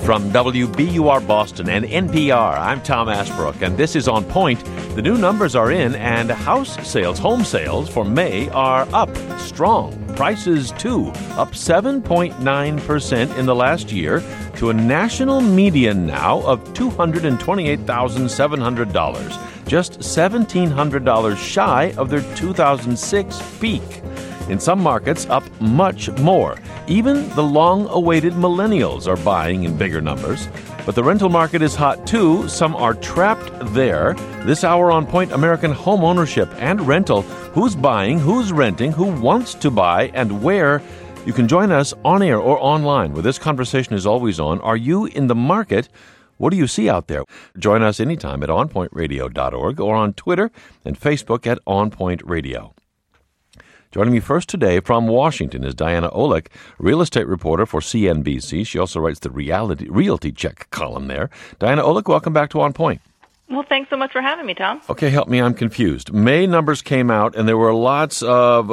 From WBUR Boston and NPR, I'm Tom Ashbrook, and this is On Point. The new numbers are in, and house sales, home sales for May are up strong. Prices, too, up 7.9% in the last year to a national median now of $228,700, just $1,700 shy of their 2006 peak. In some markets, up much more. Even the long-awaited millennials are buying in bigger numbers. But the rental market is hot, too. Some are trapped there. This hour on Point, American home ownership and rental. Who's buying, who's renting, who wants to buy, and where? You can join us on air or online, where this conversation is always on. Are you in the market? What do you see out there? Join us anytime at onpointradio.org or on Twitter and Facebook at onpointradio. Joining me first today from Washington is Diana Olick, real estate reporter for CNBC. She also writes the Realty Check column there. Diana Olick, welcome back to On Point. Well, thanks so much for having me, Tom. Okay, help me. I'm confused. May numbers came out, and there were lots of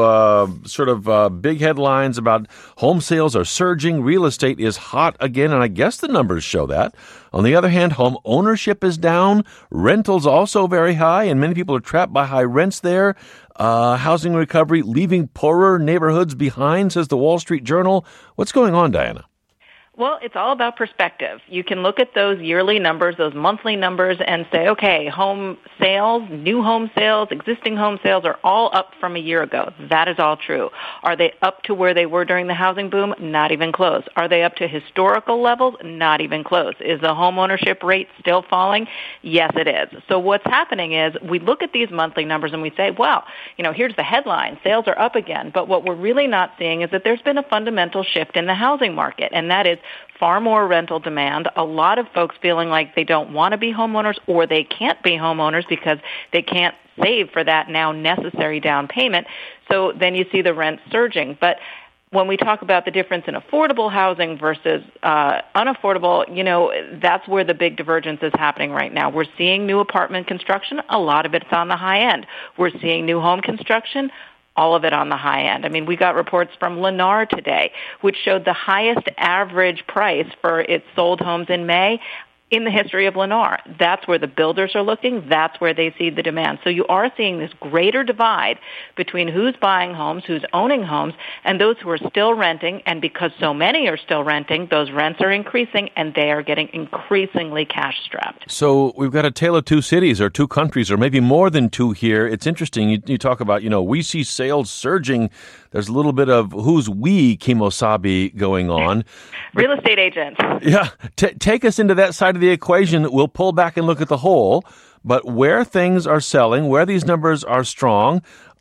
big headlines about home sales are surging, real estate is hot again, and I guess the numbers show that. On the other hand, home ownership is down, rentals also very high, and many people are trapped by high rents there. Housing recovery leaving poorer neighborhoods behind, says the Wall Street Journal. What's going on, Diana? Well, it's all about perspective. You can look at those yearly numbers, those monthly numbers, and say, okay, home sales, new home sales, existing home sales are all up from a year ago. That is all true. Are they up to where they were during the housing boom? Not even close. Are they up to historical levels? Not even close. Is the home ownership rate still falling? Yes, it is. So what's happening is we look at these monthly numbers and we say, well, here's the headline. Sales are up again. But what we're really not seeing is that there's been a fundamental shift in the housing market, and that is far more rental demand, a lot of folks feeling like they don't want to be homeowners or they can't be homeowners because they can't save for that now necessary down payment. So then you see the rent surging. But when we talk about the difference in affordable housing versus unaffordable, that's where the big divergence is happening right now. We're seeing new apartment construction. A lot of it's on the high end. We're seeing new home construction. All of it on the high end. I mean, we got reports from Lennar today, which showed the highest average price for its sold homes in May in the history of Lennar. That's where the builders are looking. That's where they see the demand. So you are seeing this greater divide between who's buying homes, who's owning homes, and those who are still renting. And because so many are still renting, those rents are increasing, and they are getting increasingly cash-strapped. So we've got a tale of two cities or two countries or maybe more than two here. It's interesting. You talk about, we see sales surging. There's a little bit of who's we Kimosabi going on. Real estate agents. Yeah. Take us into that side of the equation. We'll pull back and look at the whole. But where things are selling, where these numbers are strong,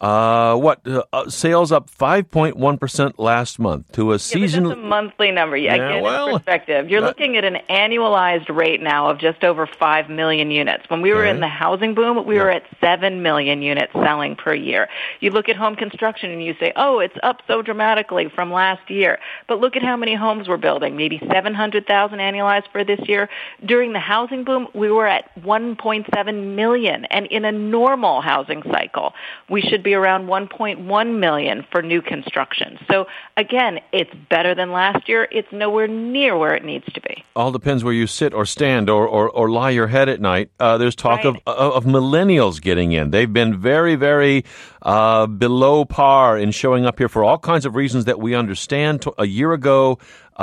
sales up 5.1% last month to a season. That's a monthly number. Again, in perspective. You're looking at an annualized rate now of just over 5 million units. When we were in the housing boom, we were at 7 million units selling per year. You look at home construction and you say, oh, it's up so dramatically from last year. But look at how many homes we're building, maybe 700,000 annualized for this year. During the housing boom, we were at 1.7 million. And in a normal housing cycle, we should be around 1.1 million for new construction. So again, it's better than last year. It's nowhere near where it needs to be. All depends where you sit or stand or lie your head at night. There's talk of millennials getting in. They've been very, very below par in showing up here for all kinds of reasons that we understand. A year ago,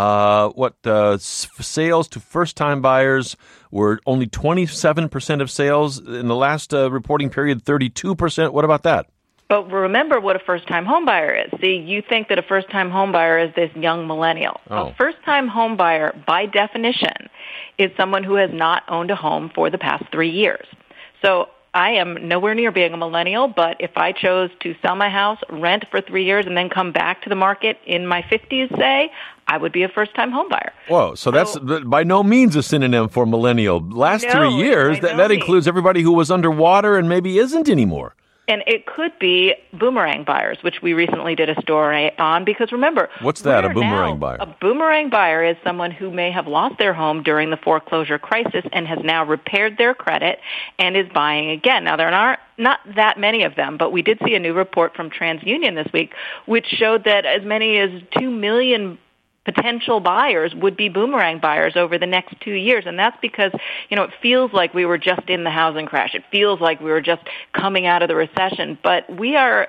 sales to first-time buyers were only 27% of sales. In the last reporting period, 32%. What about that? But remember what a first-time home buyer is. See, you think that a first-time home buyer is this young millennial. Oh. A first-time home buyer, by definition, is someone who has not owned a home for the past 3 years. So I am nowhere near being a millennial, but if I chose to sell my house, rent for 3 years, and then come back to the market in my 50s, say, I would be a first-time home buyer. Whoa, so that's by no means a synonym for millennial. Last 3 years, that includes everybody who was underwater and maybe isn't anymore. And it could be boomerang buyers, which we recently did a story on, because remember... What's that, a boomerang buyer? A boomerang buyer is someone who may have lost their home during the foreclosure crisis and has now repaired their credit and is buying again. Now, there are not that many of them, but we did see a new report from TransUnion this week, which showed that as many as 2 million potential buyers would be boomerang buyers over the next 2 years. And that's because, it feels like we were just in the housing crash. It feels like we were just coming out of the recession. But we are,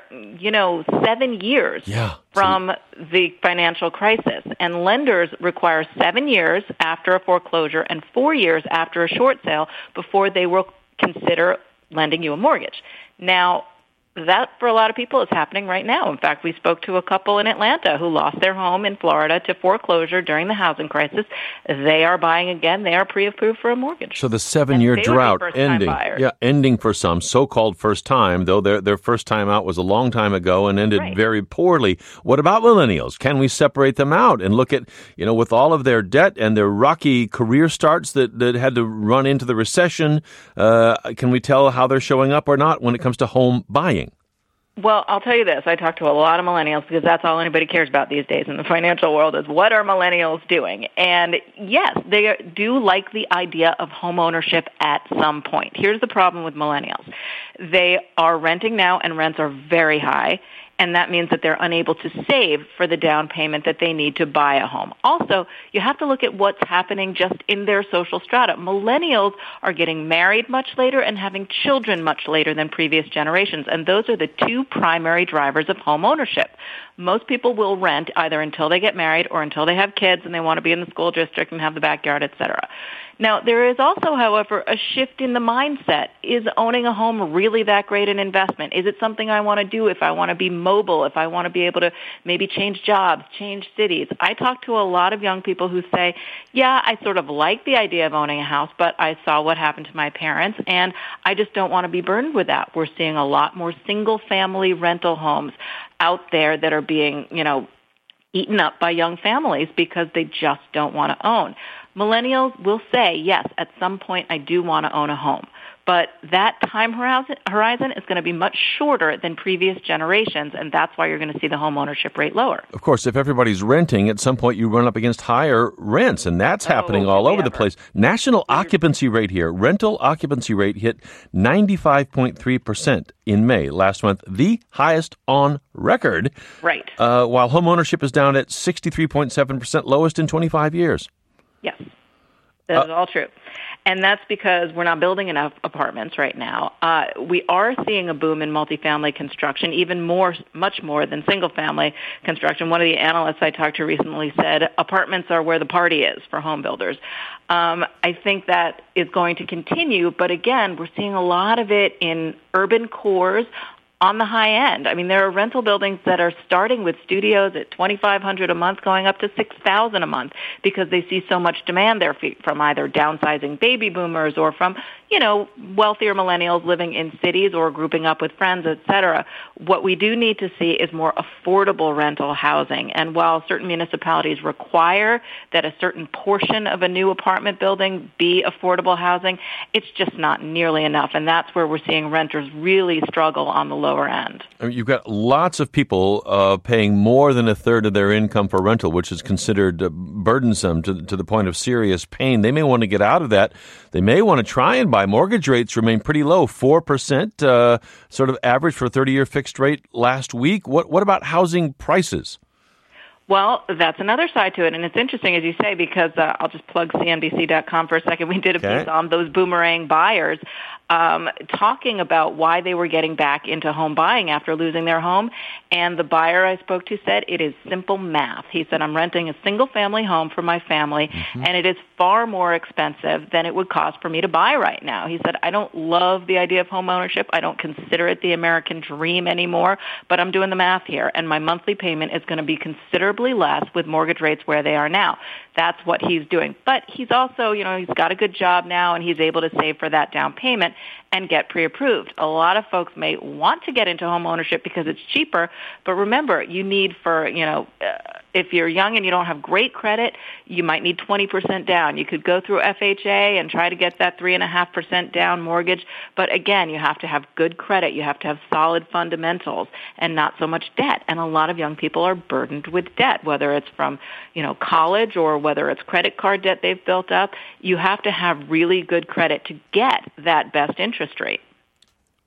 7 years from the financial crisis. And lenders require 7 years after a foreclosure and 4 years after a short sale before they will consider lending you a mortgage. Now, that, for a lot of people, is happening right now. In fact, we spoke to a couple in Atlanta who lost their home in Florida to foreclosure during the housing crisis. They are buying again. They are pre-approved for a mortgage. So the 7-year drought ending for some, so-called first time, though their first time out was a long time ago and ended very poorly. What about millennials? Can we separate them out and look at, with all of their debt and their rocky career starts that had to run into the recession, can we tell how they're showing up or not when it comes to home buying? Well, I'll tell you this. I talk to a lot of millennials because that's all anybody cares about these days in the financial world is what are millennials doing? And yes, they do like the idea of home ownership at some point. Here's the problem with millennials. They are renting now and rents are very high. And that means that they're unable to save for the down payment that they need to buy a home. Also, you have to look at what's happening just in their social strata. Millennials are getting married much later and having children much later than previous generations, and those are the two primary drivers of home ownership. Most people will rent either until they get married or until they have kids and they want to be in the school district and have the backyard, etc. Now, there is also, however, a shift in the mindset. Is owning a home really that great an investment? Is it something I want to do if I want to be mobile, if I want to be able to maybe change jobs, change cities? I talk to a lot of young people who say, yeah, I sort of like the idea of owning a house, but I saw what happened to my parents, and I just don't want to be burdened with that. We're seeing a lot more single-family rental homes out there that are being, eaten up by young families because they just don't want to own. Millennials will say, yes, at some point I do want to own a home. But that time horizon is going to be much shorter than previous generations, and that's why you're going to see the home ownership rate lower. Of course, if everybody's renting, at some point you run up against higher rents, and that's happening all over the place. National occupancy rate here, rental occupancy rate hit 95.3% in May last month, the highest on record. Right. While home ownership is down at 63.7%, lowest in 25 years. Yes, that is all true. And that's because we're not building enough apartments right now. We are seeing a boom in multifamily construction, much more than single-family construction. One of the analysts I talked to recently said apartments are where the party is for home builders. I think that is going to continue, but again, we're seeing a lot of it in urban cores on the high end. I mean, there are rental buildings that are starting with studios at $2,500 a month, going up to $6,000 a month because they see so much demand there from either downsizing baby boomers or from, wealthier millennials living in cities or grouping up with friends, et cetera. What we do need to see is more affordable rental housing. And while certain municipalities require that a certain portion of a new apartment building be affordable housing, it's just not nearly enough. And that's where we're seeing renters really struggle on the lower end. I mean, you've got lots of people paying more than a third of their income for rental, which is considered burdensome to the point of serious pain. They may want to get out of that. They may want to try and buy. Mortgage rates remain pretty low, 4%, sort of average for a 30-year fixed rate last week. What about housing prices? Well, that's another side to it, and it's interesting, as you say, because I'll just plug CNBC.com for a second. We did a piece on those boomerang buyers talking about why they were getting back into home buying after losing their home, and the buyer I spoke to said it is simple math. He said, I'm renting a single-family home for my family, and it is far more expensive than it would cost for me to buy right now. He said, I don't love the idea of home ownership. I don't consider it the American dream anymore, but I'm doing the math here, and my monthly payment is going to be considerably less with mortgage rates where they are now. That's what he's doing. But he's also, he's got a good job now, and he's able to save for that down payment and get pre-approved. A lot of folks may want to get into home ownership because it's cheaper, but remember, you need if you're young and you don't have great credit, you might need 20% down. You could go through FHA and try to get that 3.5% down mortgage, but again, you have to have good credit. You have to have solid fundamentals and not so much debt. And a lot of young people are burdened with debt, whether it's from, college or whether it's credit card debt they've built up. You have to have really good credit to get that best interest rate.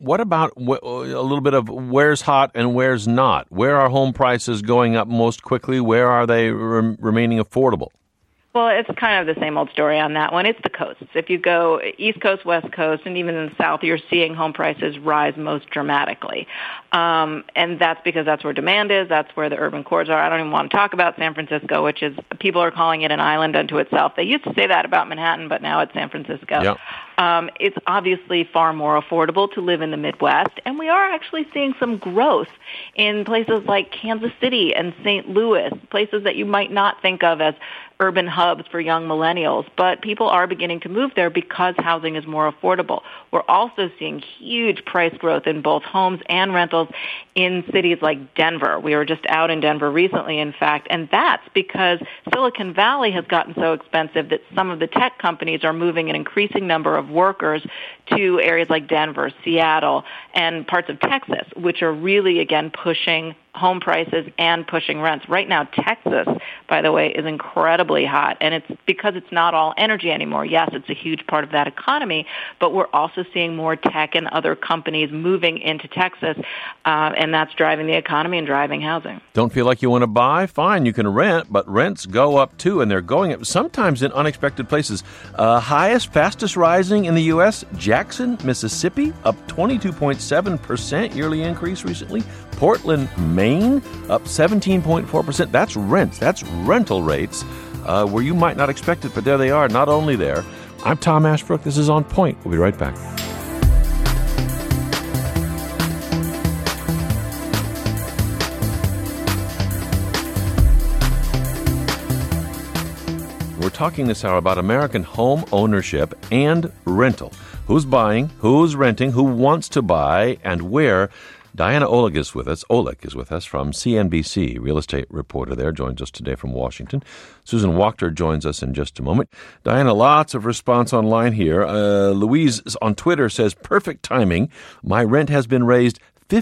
What about a little bit of where's hot and where's not? Where are home prices going up most quickly? Where are they remaining affordable? Well, it's kind of the same old story on that one. It's the coasts. If you go East Coast, West Coast, and even in the South, you're seeing home prices rise most dramatically. And that's because that's where demand is. That's where the urban cores are. I don't even want to talk about San Francisco, which is, people are calling it an island unto itself. They used to say that about Manhattan, but now it's San Francisco. Yep. It's obviously far more affordable to live in the Midwest, and we are actually seeing some growth in places like Kansas City and St. Louis, places that you might not think of as urban hubs for young millennials, but people are beginning to move there because housing is more affordable. We're also seeing huge price growth in both homes and rentals in cities like Denver. We were just out in Denver recently, in fact, and that's because Silicon Valley has gotten so expensive that some of the tech companies are moving an increasing number of workers to areas like Denver, Seattle, and parts of Texas, which are really, again, pushing home prices and pushing rents. Right now, Texas, by the way, is incredibly hot, and it's because it's not all energy anymore. Yes, it's a huge part of that economy, but we're also seeing more tech and other companies moving into Texas, and that's driving the economy and driving housing. Don't feel like you want to buy? Fine, you can rent, but rents go up too, and they're going up sometimes in unexpected places. Fastest rising in the U.S., Jackson, Mississippi, up 22.7% yearly increase recently. Portland, Maine, up 17.4%. That's rents. That's rental rates where you might not expect it, but there they are, not only there. I'm Tom Ashbrook. This is On Point. We'll be right back. We're talking this hour about American home ownership and rental. Who's buying, who's renting, who wants to buy, and where. Diana Olick is with us. Olick is with us from CNBC, real estate reporter there, joins us today from Washington. Susan Wachter joins us in just a moment. Diana, lots of response online here. Louise on Twitter says, perfect timing. My rent has been raised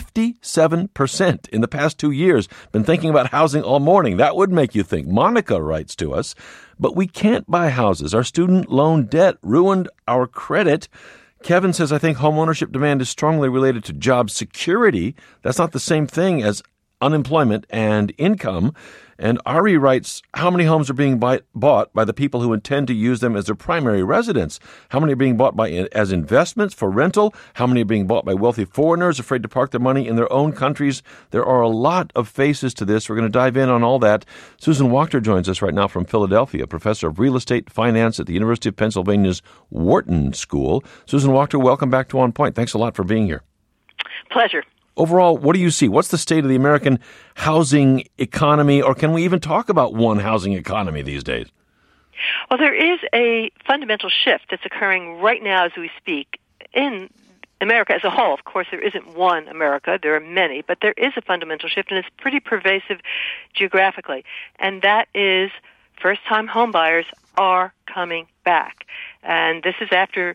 57% in the past 2 years. Been thinking about housing all morning. That would make you think. Monica writes to us, but we can't buy houses. Our student loan debt ruined our credit. Kevin says, I think homeownership demand is strongly related to job security. That's not the same thing as unemployment and income. And Ari writes, how many homes are being bought by the people who intend to use them as their primary residence? How many are being bought as investments for rental? How many are being bought by wealthy foreigners afraid to park their money in their own countries? There are a lot of faces to this. We're going to dive in on all that. Susan Wachter joins us right now from Philadelphia, professor of real estate finance at the University of Pennsylvania's Wharton School. Susan Wachter, welcome back to On Point. Thanks a lot for being here. Pleasure. Overall, what do you see? What's the state of the American housing economy, or can we even talk about one housing economy these days? Well, there is a fundamental shift that's occurring right now as we speak in America as a whole. Of course, there isn't one America. There are many, but there is a fundamental shift, and it's pretty pervasive geographically. And that is first-time homebuyers are coming back. And this is after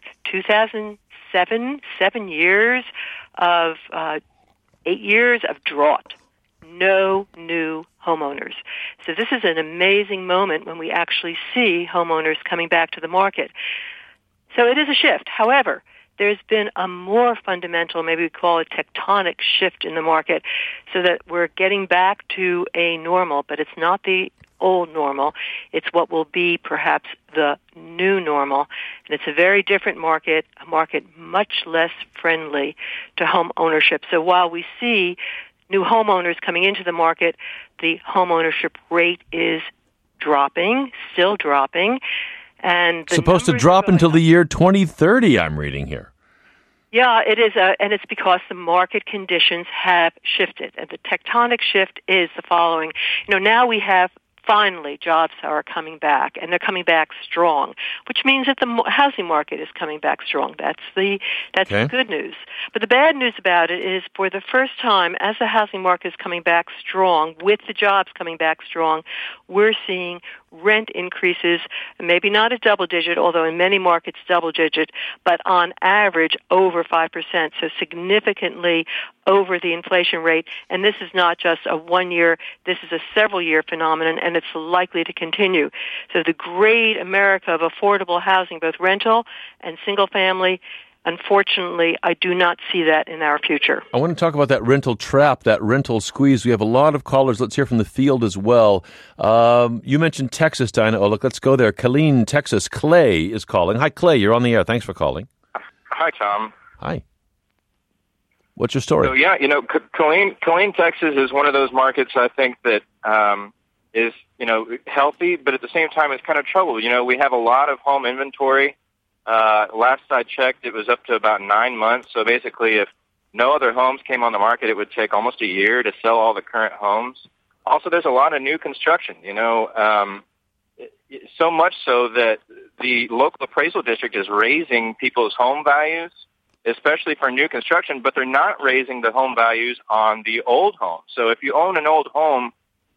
2007, 7 years of 8 years of drought, no new homeowners. So this is an amazing moment when we actually see homeowners coming back to the market. So it is a shift. However, there's been a more fundamental, maybe we call it tectonic shift in the market, so that we're getting back to a normal, but it's not the old normal. It's what will be perhaps the new normal. And it's a very different market, a market much less friendly to home ownership. So while we see new homeowners coming into the market, the home ownership rate is dropping, still dropping. And supposed to drop until the year 2030, I'm reading here. Yeah, it is, and it's because the market conditions have shifted. And the tectonic shift is the following. Now we have finally jobs are coming back, and they're coming back strong, which means that the housing market is coming back strong. That's the good news. But the bad news about it is, for the first time, as the housing market is coming back strong, with the jobs coming back strong, we're seeing rent increases, maybe not a double digit, although in many markets double digit, but on average over 5%, so significantly over the inflation rate. And this is not just a 1 year, this is a several year phenomenon, and it's likely to continue. So the great America of affordable housing, both rental and single family, Unfortunately, I do not see that in our future. I want to talk about that rental trap, that rental squeeze. We have a lot of callers. Let's hear from the field as well. You mentioned Texas, Diana. Oh, look, let's go there. Killeen, Texas. Clay is calling. Hi, Clay. You're on the air. Thanks for calling. Hi, Tom. Hi. What's your story? So, Killeen, Texas is one of those markets I think that is, healthy, but at the same time is kind of troubled. We have a lot of home inventory. Last I checked, it was up to about 9 months. So basically, if no other homes came on the market, it would take almost a year to sell all the current homes. Also, there's a lot of new construction, so much so that the local appraisal district is raising people's home values, especially for new construction, but they're not raising the home values on the old home. So if you own an old home,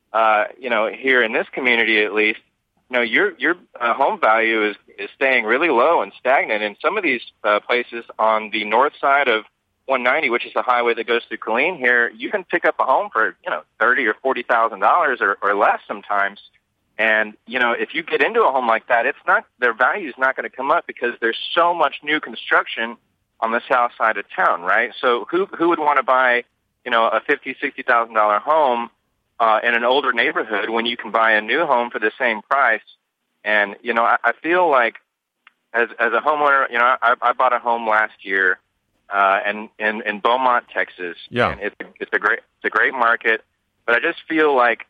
here in this community at least, your home value is staying really low and stagnant. In some of these places on the north side of 190, which is the highway that goes through Killeen here, you can pick up a home for $30,000 or $40,000 or less sometimes. And if you get into a home like that, their value is not going to come up because there's so much new construction on the south side of town, right? So who would want to buy a $50,000-$60,000 home in an older neighborhood when you can buy a new home for the same price? And, I feel like as a homeowner, I bought a home last year and in Beaumont, Texas. Yeah. And it's a great market. But I just feel like,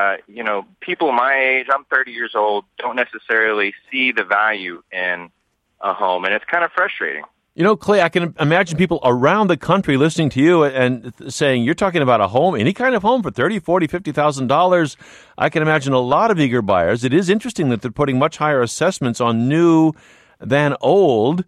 people my age, I'm 30 years old, don't necessarily see the value in a home. And it's kind of frustrating. Clay, I can imagine people around the country listening to you and saying, you're talking about a home, any kind of home for $30,000, $40,000, $50,000. I can imagine a lot of eager buyers. It is interesting that they're putting much higher assessments on new than old.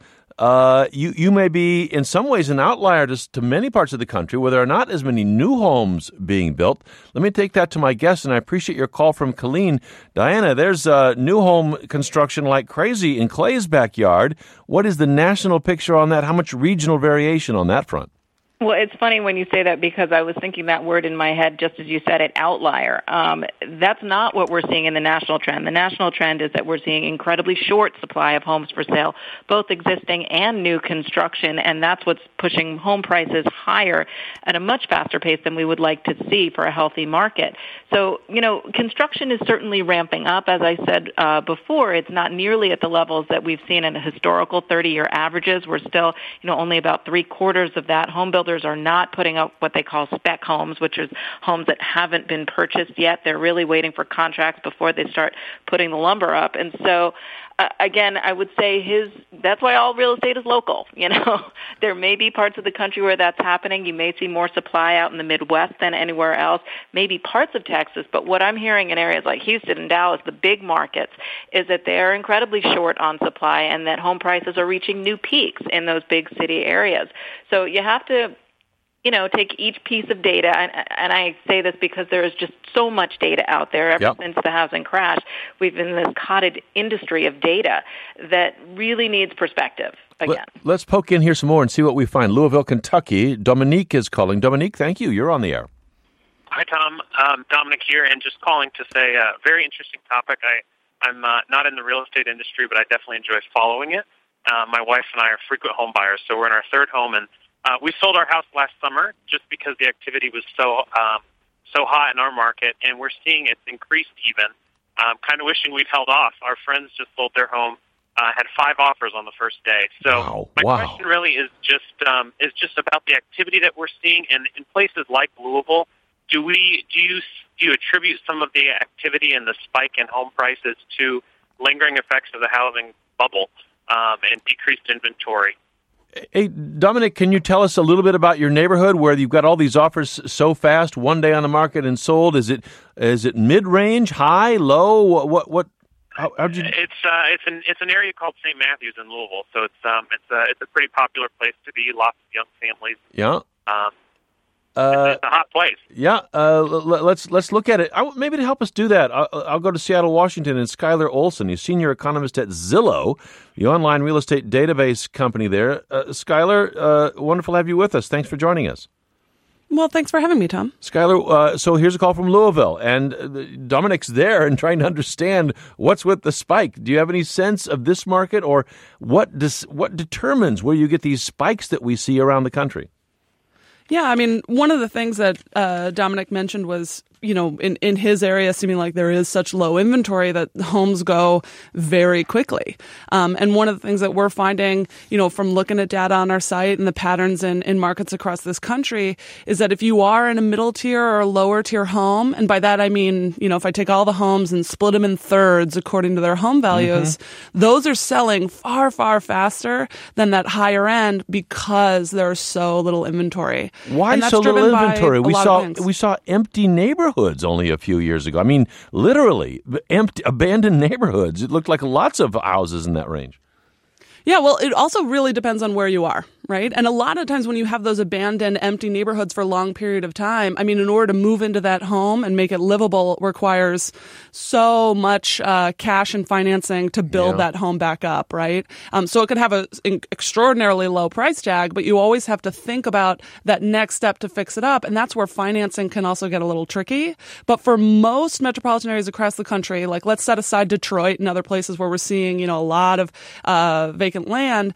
You may be in some ways an outlier to many parts of the country where there are not as many new homes being built. Let me take that to my guest, and I appreciate your call from Killeen. Diana, there's new home construction like crazy in Clay's backyard. What is the national picture on that? How much regional variation on that front? Well, it's funny when you say that because I was thinking that word in my head just as you said it, outlier. That's not what we're seeing in the national trend. The national trend is that we're seeing incredibly short supply of homes for sale, both existing and new construction, and that's what's pushing home prices higher at a much faster pace than we would like to see for a healthy market. So, construction is certainly ramping up. As I said before, it's not nearly at the levels that we've seen in historical 30-year averages. We're still, only about 3/4 of that. Home builders are not putting up what they call spec homes, which is homes that haven't been purchased yet. They're really waiting for contracts before they start putting the lumber up. And so, again, I would say that's why all real estate is local. There may be parts of the country where that's happening. You may see more supply out in the Midwest than anywhere else, maybe parts of Texas. But what I'm hearing in areas like Houston and Dallas, the big markets, is that they're incredibly short on supply and that home prices are reaching new peaks in those big city areas. So you have to take each piece of data, and I say this because there is just so much data out there. Ever since the housing crash, we've been in this cottage industry of data that really needs perspective again. Let's poke in here some more and see what we find. Louisville, Kentucky. Dominique is calling. Dominique, thank you. You're on the air. Hi, Tom. Dominic here, and just calling to say a very interesting topic. I'm not in the real estate industry, but I definitely enjoy following it. My wife and I are frequent home buyers, so we're in our third home, and we sold our house last summer just because the activity was so hot in our market, and we're seeing it's increased even. Kind of wishing we'd held off. Our friends just sold their home, had 5 offers on the first day. So my question really is just about the activity that we're seeing, and in places like Louisville, do you attribute some of the activity and the spike in home prices to lingering effects of the housing bubble and decreased inventory? Hey, Dominic, can you tell us a little bit about your neighborhood where you've got all these offers so fast, one day on the market and sold? Is it mid-range, high, low? What? How'd you? It's an area called St. Matthews in Louisville, so it's a pretty popular place to be. Lots of young families. Yeah. It's a hot place. Yeah, let's look at it. Maybe to help us do that, I'll go to Seattle, Washington, and Skylar Olson. He's senior economist at Zillow, the online real estate database company there. Skylar, wonderful to have you with us. Thanks for joining us. Well, thanks for having me, Tom. Skylar, so here's a call from Louisville, and Dominic's there and trying to understand what's with the spike. Do you have any sense of this market, or what determines where you get these spikes that we see around the country? Yeah, I mean, one of the things that Dominic mentioned was, in his area, seeming like there is such low inventory that homes go very quickly. And one of the things that we're finding, from looking at data on our site and the patterns in markets across this country is that if you are in a middle tier or a lower tier home, and by that I mean, if I take all the homes and split them in thirds according to their home values, those are selling far, far faster than that higher end because there's so little inventory. Why so little inventory? We saw empty neighborhoods only a few years ago. I mean, literally empty, abandoned neighborhoods. It looked like lots of houses in that range. Yeah, well, it also really depends on where you are, right? And a lot of times when you have those abandoned, empty neighborhoods for a long period of time, I mean, in order to move into that home and make it livable requires so much cash and financing to build that home back up, right? So it could have an extraordinarily low price tag, but you always have to think about that next step to fix it up. And that's where financing can also get a little tricky. But for most metropolitan areas across the country, like let's set aside Detroit and other places where we're seeing, a lot of vacant land,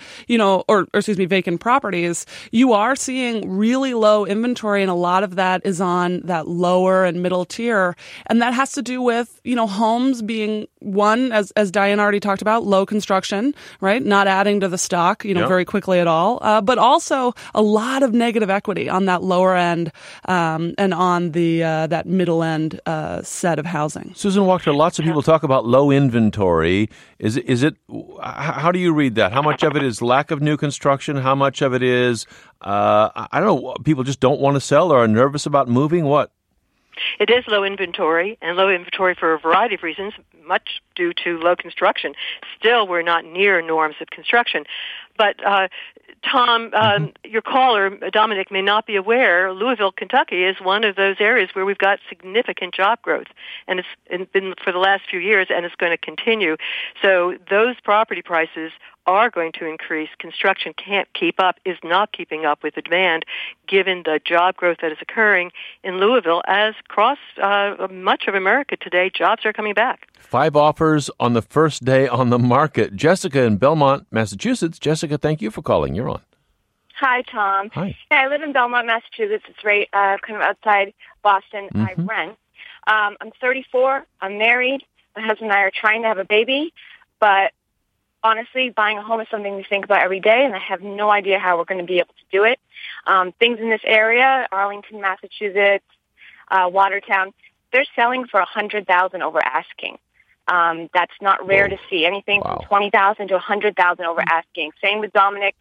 vacant properties, you are seeing really low inventory, and a lot of that is on that lower and middle tier. And that has to do with, homes being one, as Diane already talked about, low construction, right? Not adding to the stock, very quickly at all. But also a lot of negative equity on that lower end, and on the, that middle end, set of housing. Susan Wachter, lots of people talk about low inventory. Is it, how do you read that? How much of it is lack of new construction? How much of it is, I don't know, people just don't want to sell or are nervous about moving? What? It is low inventory, and low inventory for a variety of reasons, much due to low construction. Still, we're not near norms of construction. But, Tom, your caller, Dominic, may not be aware, Louisville, Kentucky is one of those areas where we've got significant job growth, and it's been for the last few years, and it's going to continue. So those property prices are going to increase. Construction can't keep up, is not keeping up with the demand, given the job growth that is occurring in Louisville. As across much of America today, jobs are coming back. 5 offers on the first day on the market. Jessica in Belmont, Massachusetts. Jessica, thank you for calling. You're on. Hi, Tom. Hi. Yeah, I live in Belmont, Massachusetts. It's right kind of outside Boston. I rent. I'm 34. I'm married. My husband and I are trying to have a baby, but honestly, buying a home is something we think about every day, and I have no idea how we're going to be able to do it. Things in this area, Arlington, Massachusetts, Watertown, they're selling for $100,000 over asking. That's not rare to see. Anything from $20,000 to $100,000 over asking. Same with Dominic.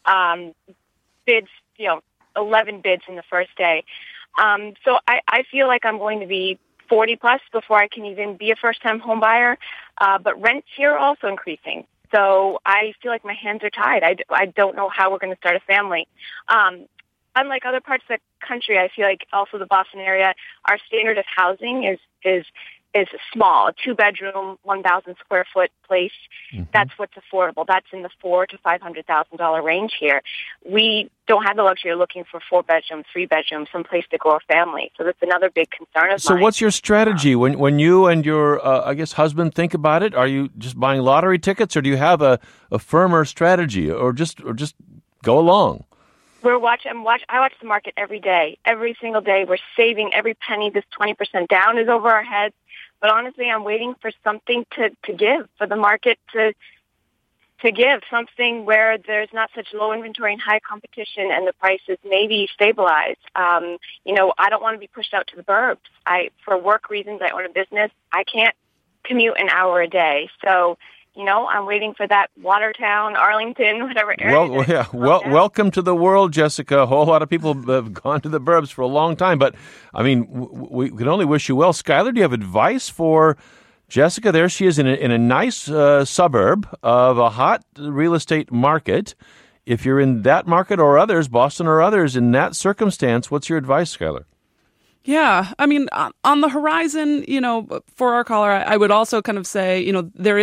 Bids, 11 bids in the first day. So I feel like I'm going to be 40 plus before I can even be a first-time home buyer. But rents here are also increasing. So I feel like my hands are tied. I don't know how we're going to start a family. Unlike other parts of the country, I feel like also the Boston area, our standard of housing is small, a 2-bedroom, 1,000 square foot place. That's what's affordable. That's in the $400,000 to $500,000 range here. We don't have the luxury of looking for 4-bedroom, 3-bedroom, someplace to grow a family. So that's another big concern of mine. So what's your strategy when you and your, husband think about it? Are you just buying lottery tickets, or do you have a firmer strategy, or just go along? I watch the market every day. Every single day, we're saving every penny. This 20% down is over our heads. But honestly, I'm waiting for something to give, for the market to give, something where there's not such low inventory and high competition and the prices maybe stabilize. I don't want to be pushed out to the burbs. For work reasons, I own a business. I can't commute an hour a day. So, I'm waiting for that Watertown, Arlington, whatever area. Welcome to the world, Jessica. A whole lot of people have gone to the burbs for a long time, but I mean, we can only wish you well. Skylar, do you have advice for Jessica? There she is in a nice suburb of a hot real estate market. If you're in that market or others, Boston or others, in that circumstance, what's your advice, Skylar? Yeah, I mean, on the horizon, for our caller, I would also kind of say, there is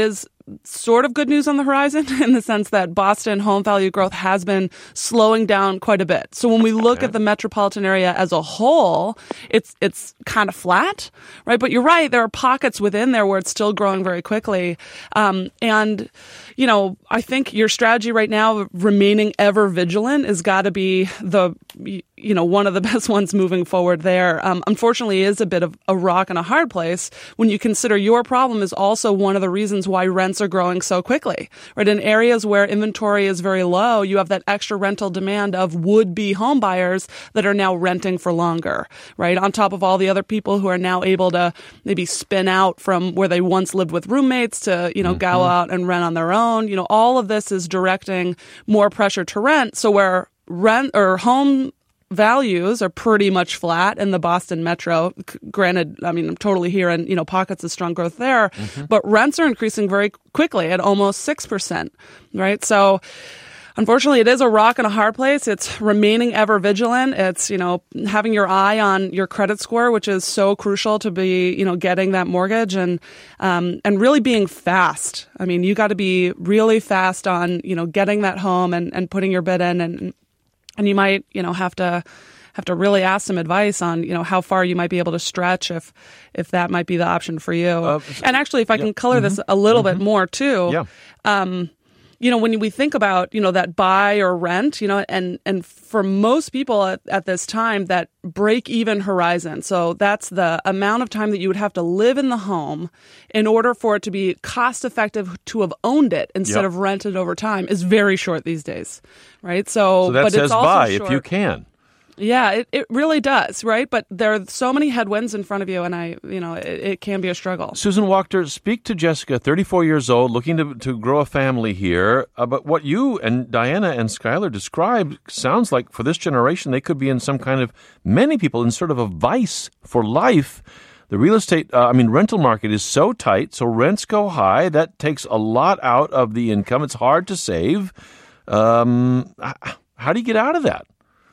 sort of good news on the horizon in the sense that Boston home value growth has been slowing down quite a bit. So when we look at the metropolitan area as a whole, it's kind of flat, right? But you're right, there are pockets within there where it's still growing very quickly. And, you know, I think your strategy right now, remaining ever vigilant, has got to be one of the best ones moving forward there. Unfortunately, it is a bit of a rock and a hard place when you consider your problem is also one of the reasons why rents are growing so quickly, right? In areas where inventory is very low, you have that extra rental demand of would-be home buyers that are now renting for longer, right? On top of all the other people who are now able to maybe spin out from where they once lived with roommates to, go out and rent on their own. All of this is directing more pressure to rent. So where rent or home values are pretty much flat in the Boston metro. Granted, I mean, I'm totally hearing, pockets of strong growth there, but rents are increasing very quickly at almost 6%, right? So unfortunately, it is a rock and a hard place. It's remaining ever vigilant. It's, having your eye on your credit score, which is so crucial to be, getting that mortgage and really being fast. I mean, you got to be really fast on, getting that home and putting your bid in and you might, have to really ask some advice on, how far you might be able to stretch if that might be the option for you. And actually, if I can color this a little bit more too, when we think about, that buy or rent, and for most people at this time, that break-even horizon. So that's the amount of time that you would have to live in the home in order for it to be cost-effective to have owned it instead of rented over time is very short these days, right? So that but says it's also buy short. if you can. Yeah, it really does, right? But there are so many headwinds in front of you, and it can be a struggle. Susan Wachter, speak to Jessica, 34 years old, looking to grow a family here. But what you and Diana and Skylar described sounds like for this generation, they could be in some kind of, many people in sort of a vice for life. The real estate, rental market is so tight, so rents go high. That takes a lot out of the income. It's hard to save. How do you get out of that?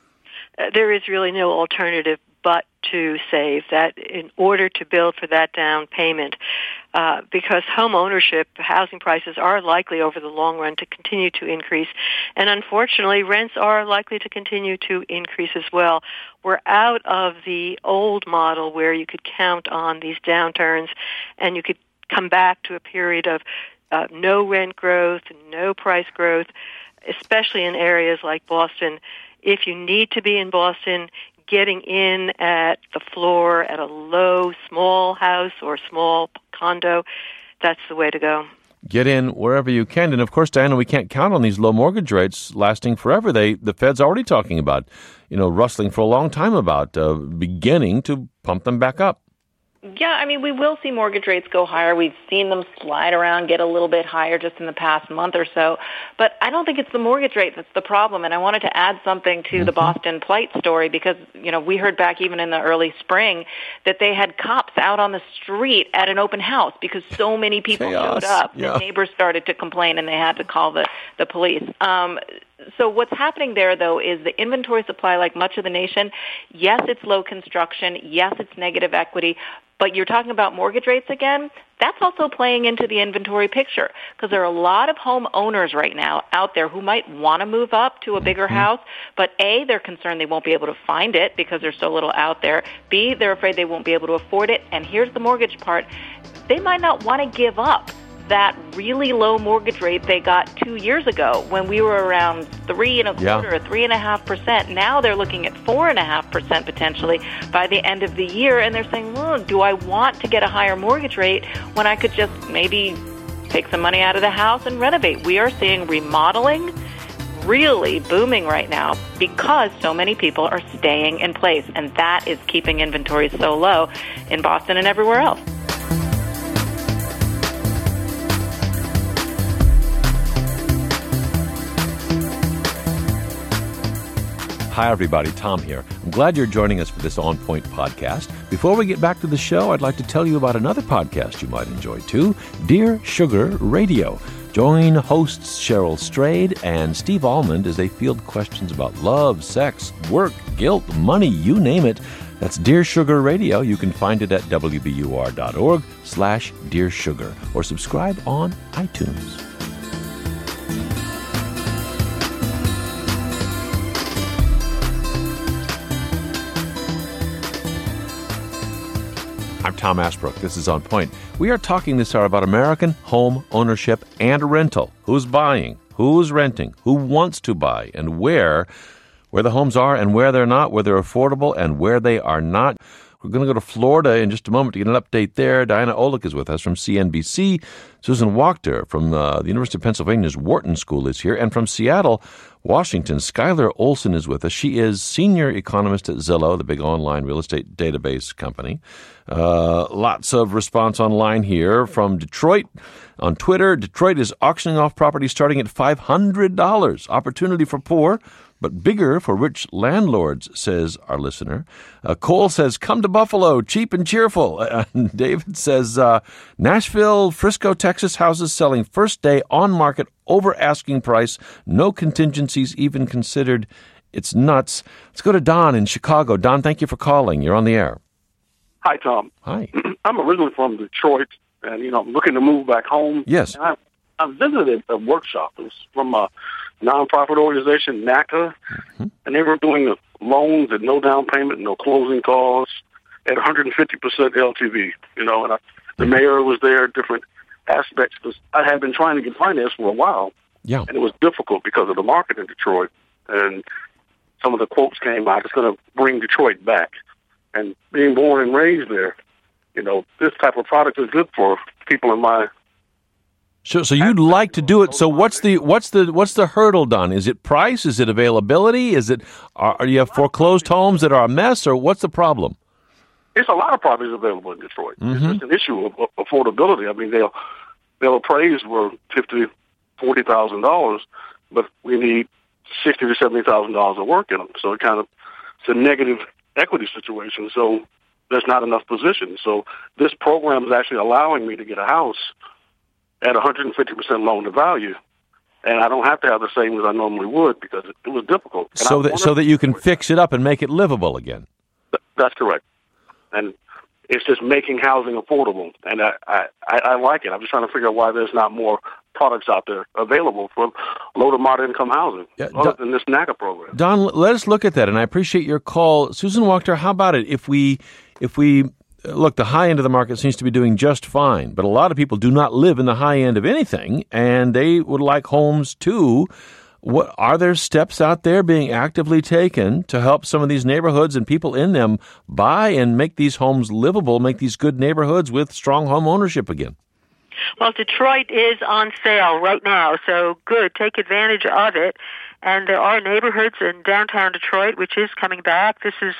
There is really no alternative but to save that in order to build for that down payment, because home ownership, housing prices are likely over the long run to continue to increase, and unfortunately rents are likely to continue to increase as well. We're out of the old model where you could count on these downturns and you could come back to a period of no rent growth, no price growth, especially in areas like Boston. If you need to be in Boston, getting in at the floor at a low, small house or small condo, that's the way to go. Get in wherever you can. And, of course, Diana, we can't count on these low mortgage rates lasting forever. The Fed's already talking about, rustling for a long time about beginning to pump them back up. Yeah, we will see mortgage rates go higher. We've seen them slide around, get a little bit higher just in the past month or so. But I don't think it's the mortgage rate that's the problem. And I wanted to add something to the Boston plight story because, we heard back even in the early spring that they had cops out on the street at an open house because so many people showed up. The neighbors started to complain and they had to call the police. So what's happening there, though, is the inventory supply, like much of the nation, yes, it's low construction, yes, it's negative equity, but you're talking about mortgage rates again, that's also playing into the inventory picture because there are a lot of home owners right now out there who might want to move up to a bigger house, but A, they're concerned they won't be able to find it because there's so little out there. B, they're afraid they won't be able to afford it. And here's the mortgage part. They might not want to give up that really low mortgage rate they got 2 years ago when we were around 3.25% or 3.5%. Now they're looking at 4.5% potentially by the end of the year, and they're saying, well, do I want to get a higher mortgage rate when I could just maybe take some money out of the house and renovate? We are seeing remodeling really booming right now because so many people are staying in place, and that is keeping inventory so low in Boston and everywhere else. Hi, everybody. Tom here. I'm glad you're joining us for this On Point podcast. Before we get back to the show, I'd like to tell you about another podcast you might enjoy, too, Dear Sugar Radio. Join hosts Cheryl Strayed and Steve Almond as they field questions about love, sex, work, guilt, money, you name it, That's Dear Sugar Radio. You can find it at wbur.org/Dear Sugar or subscribe on iTunes. I'm Tom Asbrook. This is On Point. We are talking this hour about American home ownership and rental. Who's buying? Who's renting? Who wants to buy? And where the homes are and where they're not, where they're affordable and where they are not. We're going to go to Florida in just a moment to get an update there. Diana Olick is with us from CNBC. Susan Wachter from the University of Pennsylvania's Wharton School is here. And from Seattle, Washington, Skylar Olson is with us. She is senior economist at Zillow, the big online real estate database company. Lots of response online here from Detroit. On Twitter, Detroit is auctioning off property starting at $500. Opportunity for poor, but bigger for rich landlords, says our listener. Cole says, come to Buffalo, cheap and cheerful. David says, Nashville, Frisco, Texas houses selling first day on market over asking price. No contingencies even considered. It's nuts. Let's go to Don in Chicago. Don, thank you for calling. You're on the air. Hi, Tom. Hi. I'm originally from Detroit, and, I'm looking to move back home. Yes. And I visited a workshop. It was from a nonprofit organization, NACA, and they were doing loans at no down payment, no closing costs, at 150% LTV, and the mayor was there, different aspects, because I had been trying to get finance for a while, and it was difficult because of the market in Detroit, and some of the quotes came out, it's going to bring Detroit back, and being born and raised there, this type of product is good for people in my. So you'd like to do it. So what's the hurdle, Don? Is it price? Is it availability? Is it are you have foreclosed homes that are a mess, or what's the problem? It's a lot of properties available in Detroit. It's just an issue of affordability. I mean, they'll appraise for $50,000-$40,000, but we need $60,000 to $70,000 of work in them. So it's a negative equity situation. So there's not enough positions. So this program is actually allowing me to get a house at 150% loan to value, and I don't have to have the savings I normally would because it was difficult. So that you can fix it up and make it livable again. That's correct, and it's just making housing affordable, and I like it. I'm just trying to figure out why there's not more products out there available for low to moderate income housing other than this NACA program. Don, let us look at that, and I appreciate your call. Susan Wachter, how about it if we look, the high end of the market seems to be doing just fine, but a lot of people do not live in the high end of anything, and they would like homes too. What are there steps out there being actively taken to help some of these neighborhoods and people in them buy and make these homes livable, make these good neighborhoods with strong home ownership again? Well, Detroit is on sale right now, so good. Take advantage of it. And there are neighborhoods in downtown Detroit, which is coming back. This is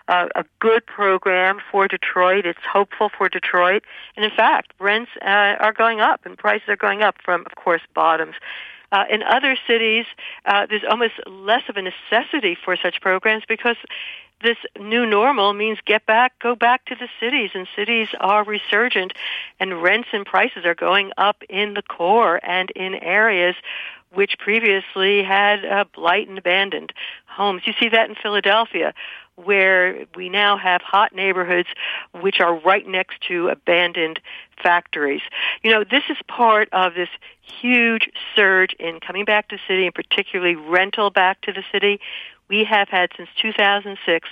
a good program for Detroit. It's hopeful for Detroit. And in fact, rents are going up and prices are going up from, of course, bottoms. In other cities, there's almost less of a necessity for such programs because this new normal means go back to the cities, and cities are resurgent, and rents and prices are going up in the core and in areas which previously had blight and abandoned homes. You see that in Philadelphia, where we now have hot neighborhoods which are right next to abandoned factories. This is part of this huge surge in coming back to the city, and particularly rental back to the city. We have had since 2006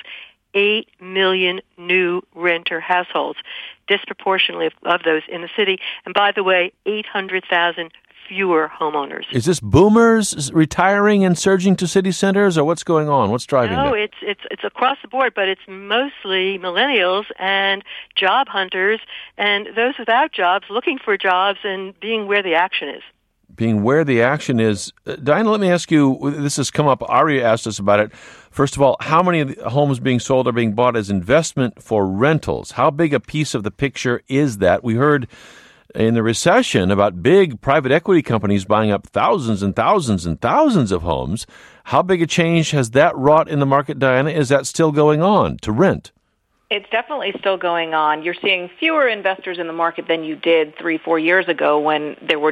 8 million new renter households, disproportionately of those in the city. And by the way, 800,000 fewer homeowners. Is this boomers retiring and surging to city centers, or what's going on? What's driving that? No, it's across the board, but it's mostly millennials and job hunters and those without jobs looking for jobs and being where the action is. Being where the action is. Diana, let me ask you, this has come up, Aria asked us about it. First of all, how many of the homes being sold are being bought as investment for rentals? How big a piece of the picture is that? We heard in the recession about big private equity companies buying up thousands and thousands and thousands of homes. How big a change has that wrought in the market, Diana? Is that still going on to rent? It's definitely still going on. You're seeing fewer investors in the market than you did 3-4 years ago when there were just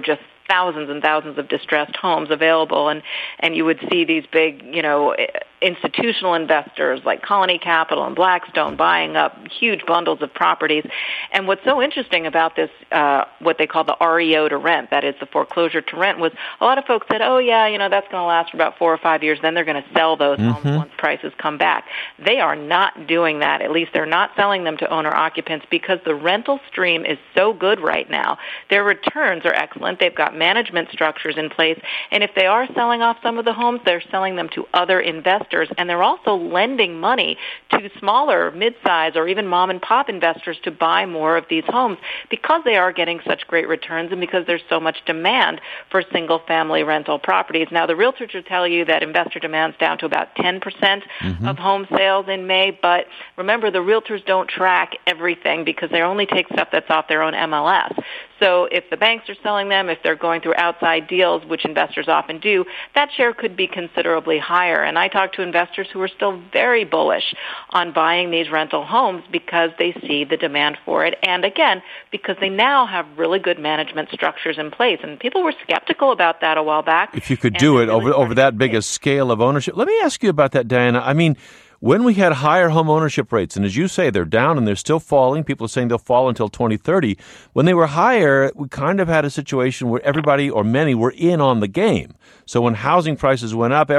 thousands and thousands of distressed homes available, and you would see these big, institutional investors like Colony Capital and Blackstone buying up huge bundles of properties. And what's so interesting about this, what they call the REO to rent, that is the foreclosure to rent, was a lot of folks said, oh yeah, that's going to last for about 4 or 5 years, then they're going to sell those homes once prices come back. They are not doing that. At least they're not selling them to owner occupants because the rental stream is so good right now. Their returns are excellent. They've got management structures in place, and if they are selling off some of the homes, they're selling them to other investors, and they're also lending money to smaller, mid-size, or even mom-and-pop investors to buy more of these homes because they are getting such great returns and because there's so much demand for single-family rental properties. Now, the realtors will tell you that investor demand's down to about 10% of home sales in May, but remember, the realtors don't track everything because they only take stuff that's off their own MLS. So if the banks are selling them, if they're going through outside deals, which investors often do, that share could be considerably higher. And I talk to investors who are still very bullish on buying these rental homes because they see the demand for it. And again, because they now have really good management structures in place. And people were skeptical about that a while back. If you could do it over that big a scale of ownership. Let me ask you about that, Diana. I mean, when we had higher home ownership rates, and as you say, they're down and they're still falling. People are saying they'll fall until 2030. When they were higher, we kind of had a situation where everybody or many were in on the game. So when housing prices went up,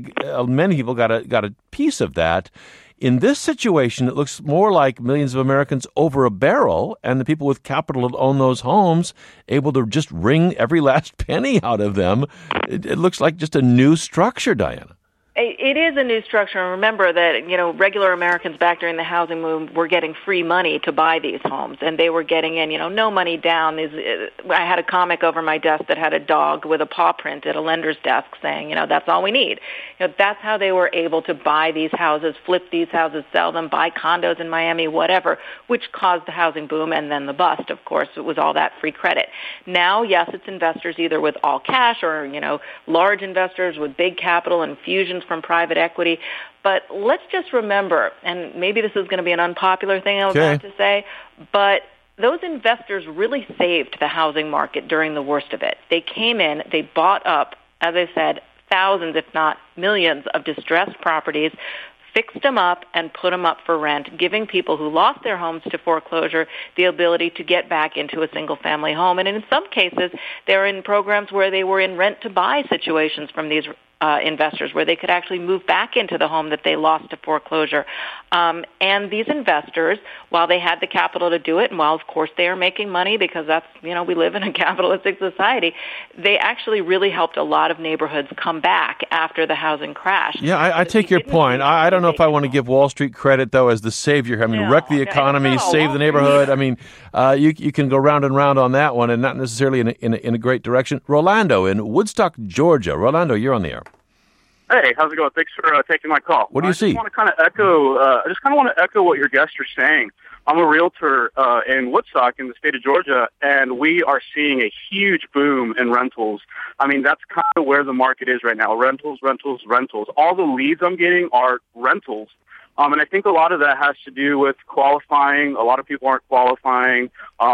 many people got a piece of that. In this situation, it looks more like millions of Americans over a barrel, and the people with capital that own those homes able to just wring every last penny out of them. It looks like just a new structure, Diana. It is a new structure, and remember that, regular Americans back during the housing boom were getting free money to buy these homes, and they were getting in, no money down. I had a comic over my desk that had a dog with a paw print at a lender's desk saying, that's all we need. That's how they were able to buy these houses, flip these houses, sell them, buy condos in Miami, whatever, which caused the housing boom and then the bust, of course. It was all that free credit. Now, yes, it's investors either with all cash or, large investors with big capital, infusions from private equity. But let's just remember, and maybe this is going to be an unpopular thing I'm about to say, but those investors really saved the housing market during the worst of it. They came in, they bought up, as I said, thousands, if not millions, of distressed properties, fixed them up and put them up for rent, giving people who lost their homes to foreclosure the ability to get back into a single-family home. And in some cases, they're in programs where they were in rent-to-buy situations from these investors where they could actually move back into the home that they lost to foreclosure. And these investors, while they had the capital to do it, and while, of course, they are making money because that's, we live in a capitalistic society, they actually really helped a lot of neighborhoods come back after the housing crash. Yeah, I take your point. I don't know if I want to give Wall Street credit, though, as the savior. I mean, wreck the economy, save the neighborhood. I mean, you can go round and round on that one and not necessarily in a great direction. Rolando in Woodstock, Georgia. Rolando, you're on the air. Hey, how's it going? Thanks for taking my call. What do you see? I just want to echo what your guests are saying. I'm a realtor in Woodstock in the state of Georgia, and we are seeing a huge boom in rentals. I mean, that's kind of where the market is right now. Rentals. All the leads I'm getting are rentals. And I think a lot of that has to do with qualifying. A lot of people aren't qualifying.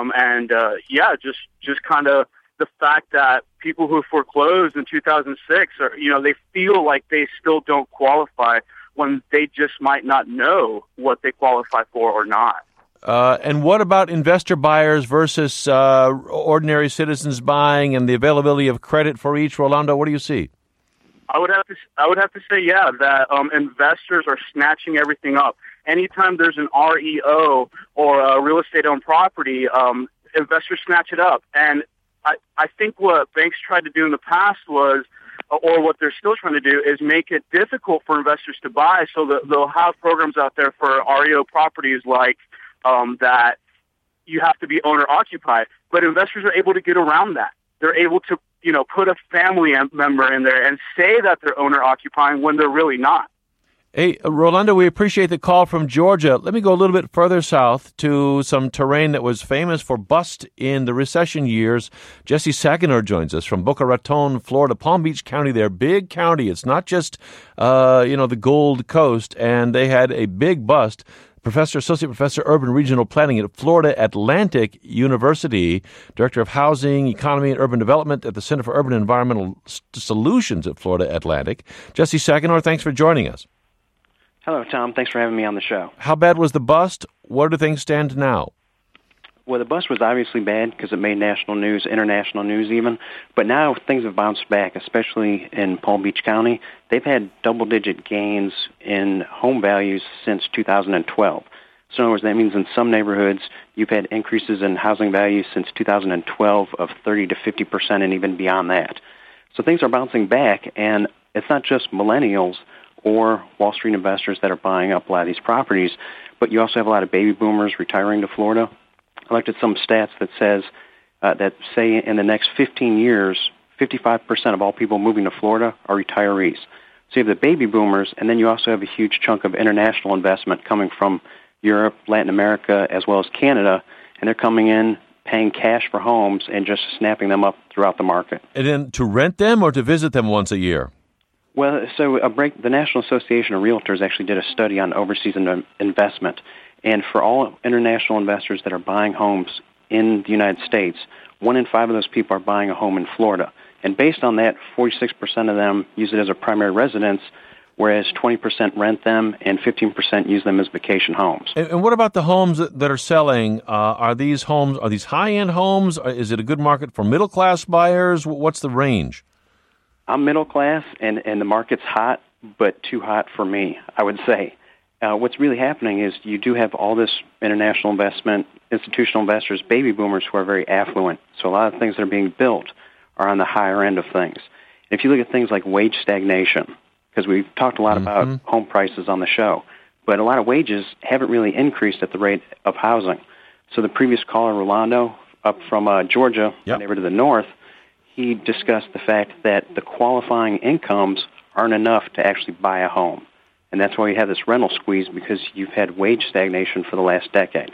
Just kind of the fact that people who foreclosed in 2006 they feel like they still don't qualify when they just might not know what they qualify for or not. And what about investor buyers versus ordinary citizens buying and the availability of credit for each? Rolando, what do you see? I would have to say, that investors are snatching everything up. Anytime there's an REO or a real estate-owned property, investors snatch it up. And I think what banks tried to do in the past was, or what they're still trying to do, is make it difficult for investors to buy. So that they'll have programs out there for REO properties like that you have to be owner-occupied. But investors are able to get around that. They're able to, put a family member in there and say that they're owner-occupying when they're really not. Hey, Rolando, we appreciate the call from Georgia. Let me go a little bit further south to some terrain that was famous for bust in the recession years. Jesse Saganor joins us from Boca Raton, Florida, Palm Beach County. They're big county. It's not just, the Gold Coast, and they had a big bust. Associate Professor, Urban Regional Planning at Florida Atlantic University, Director of Housing, Economy, and Urban Development at the Center for Urban and Environmental Solutions at Florida Atlantic. Jesse Saganor, thanks for joining us. Hello, Tom. Thanks for having me on the show. How bad was the bust? Where do things stand now? Well, the bust was obviously bad because it made national news, international news even. But now things have bounced back, especially in Palm Beach County. They've had double-digit gains in home values since 2012. So in other words, that means in some neighborhoods you've had increases in housing values since 2012 of 30 to 50% and even beyond that. So things are bouncing back, and it's not just millennials or Wall Street investors that are buying up a lot of these properties, but you also have a lot of baby boomers retiring to Florida. I looked at some stats that say in the next 15 years, 55% of all people moving to Florida are retirees. So you have the baby boomers, and then you also have a huge chunk of international investment coming from Europe, Latin America, as well as Canada, and they're coming in, paying cash for homes, and just snapping them up throughout the market. And then to rent them or to visit them once a year? Well, so the National Association of Realtors actually did a study on overseas investment. And for all international investors that are buying homes in the United States, 1 in 5 of those people are buying a home in Florida. And based on that, 46% of them use it as a primary residence, whereas 20% rent them and 15% use them as vacation homes. And what about the homes that are selling? Are these high-end homes? Is it a good market for middle-class buyers? What's the range? I'm middle class, and the market's hot, but too hot for me, I would say. What's really happening is you do have all this international investment, institutional investors, baby boomers who are very affluent. So a lot of things that are being built are on the higher end of things. If you look at things like wage stagnation, because we've talked a lot about home prices on the show, but a lot of wages haven't really increased at the rate of housing. So the previous caller, Rolando, up from Georgia, neighbor to the north, he discussed the fact that the qualifying incomes aren't enough to actually buy a home. And that's why you have this rental squeeze, because you've had wage stagnation for the last decade.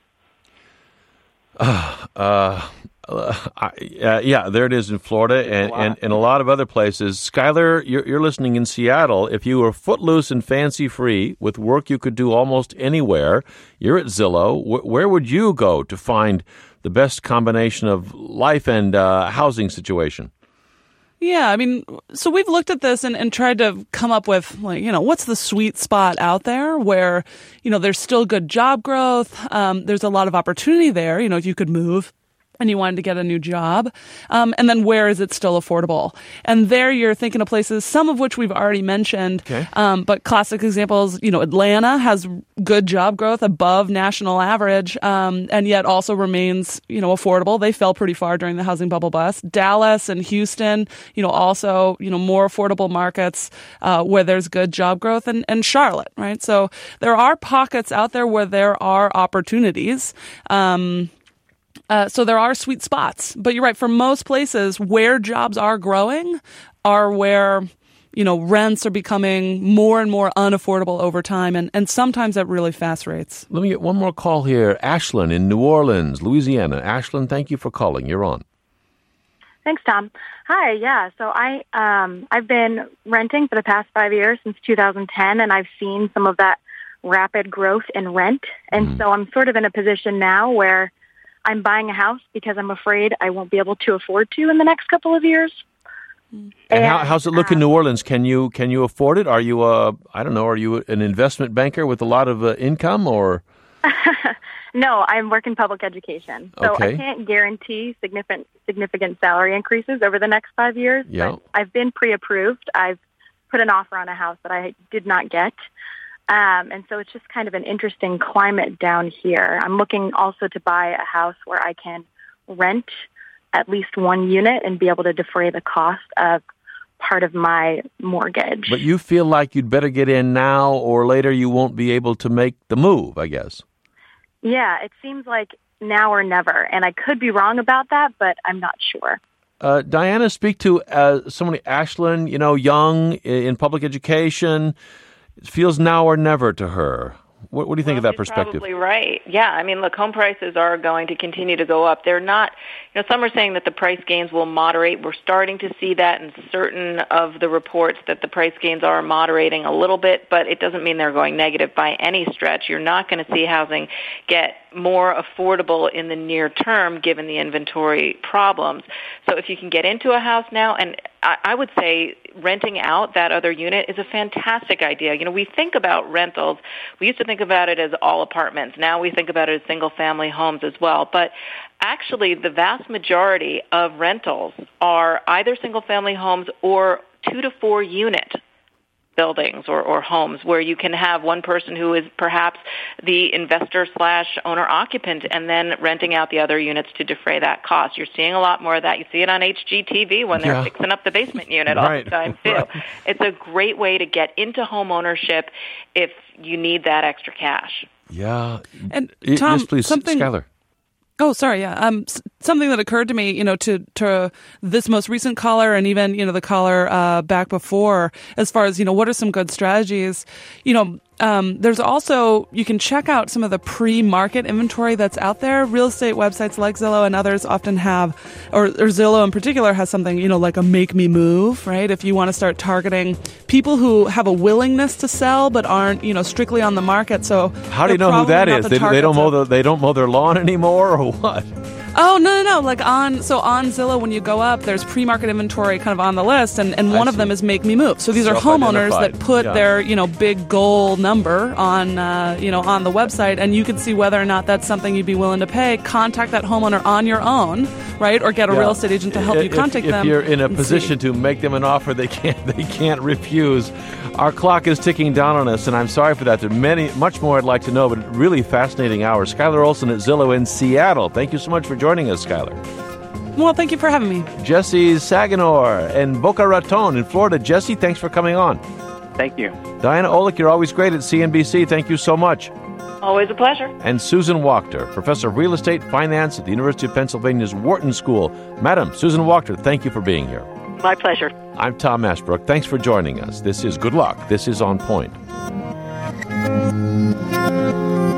Yeah, there it is in Florida and a lot of other places. Skylar, you're listening in Seattle. If you were footloose and fancy-free with work you could do almost anywhere, you're at Zillow. Where would you go to find the best combination of life and housing situation? Yeah, I mean, so we've looked at this and tried to come up with, what's the sweet spot out there where, there's still good job growth. There's a lot of opportunity there. If you could move and you wanted to get a new job, and then where is it still affordable? And there you're thinking of places, some of which we've already mentioned, but classic examples, Atlanta has good job growth above national average, and yet also remains, affordable. They fell pretty far during the housing bubble bust. Dallas and Houston, also, more affordable markets where there's good job growth, and Charlotte, right? So there are pockets out there where there are opportunities. So there are sweet spots, but you're right. For most places where jobs are growing are where, rents are becoming more and more unaffordable over time, and sometimes at really fast rates. Let me get one more call here. Ashlyn in New Orleans, Louisiana. Ashlyn, thank you for calling. You're on. Thanks, Tom. Hi, yeah. So I've been renting for the past 5 years, since 2010, and I've seen some of that rapid growth in rent. And so I'm sort of in a position now where I'm buying a house because I'm afraid I won't be able to afford to in the next couple of years. And how's it look in New Orleans? Can you afford it? Are you are you an investment banker with a lot of income, or? No, I work in public education, so I can't guarantee significant salary increases over the next 5 years. Yeah. But I've been pre-approved. I've put an offer on a house that I did not get. And so it's just kind of an interesting climate down here. I'm looking also to buy a house where I can rent at least one unit and be able to defray the cost of part of my mortgage. But you feel like you'd better get in now, or later you won't be able to make the move, I guess. Yeah, it seems like now or never. And I could be wrong about that, but I'm not sure. Diana, speak to somebody, Ashlyn, young in public education. It feels now or never to her. What do you think of that perspective? Probably right. Yeah, I mean, look, home prices are going to continue to go up. They're not, some are saying that the price gains will moderate. We're starting to see that in certain of the reports that the price gains are moderating a little bit, but it doesn't mean they're going negative by any stretch. You're not going to see housing get more affordable in the near term given the inventory problems. So if you can get into a house now, and I would say renting out that other unit is a fantastic idea. We think about rentals. We used to think about it as all apartments. Now we think about it as single-family homes as well. But actually, the vast majority of rentals are either single-family homes or 2 to 4 unit buildings or homes where you can have one person who is perhaps the investor/owner occupant and then renting out the other units to defray that cost. You're seeing a lot more of that. You see it on HGTV when they're fixing up the basement unit all the time too. Right. It's a great way to get into home ownership if you need that extra cash. Yeah. And Tom, yes, please, Skylar. Oh, sorry. Yeah. Something that occurred to me, to this most recent caller and even, the caller back before, as far as, what are some good strategies, there's also, you can check out some of the pre-market inventory that's out there. Real estate websites like Zillow and others often have, or Zillow in particular has something, like a make me move, right? If you want to start targeting people who have a willingness to sell but aren't, strictly on the market. So how do you know who that is? They don't mow their lawn anymore, or what? Oh, no. Like on Zillow, when you go up, there's pre-market inventory kind of on the list, and one of them is Make Me Move. So these are homeowners that put their, big goal number on, on the website, and you can see whether or not that's something you'd be willing to pay. Contact that homeowner on your own, right? Or get a real estate agent to help you contact them. If you're in a position to make them an offer they can't refuse. Our clock is ticking down on us, and I'm sorry for that. There's much more I'd like to know, but really fascinating hour. Skylar Olson at Zillow in Seattle. Thank you so much for joining us, Skylar. Well, thank you for having me. Jesse Saganor in Boca Raton in Florida. Jesse, thanks for coming on. Thank you. Diana Olick, you're always great at CNBC. Thank you so much. Always a pleasure. And Susan Wachter, Professor of Real Estate Finance at the University of Pennsylvania's Wharton School. Madam, Susan Wachter, thank you for being here. My pleasure. I'm Tom Ashbrook. Thanks for joining us. This is Good Luck. This is On Point.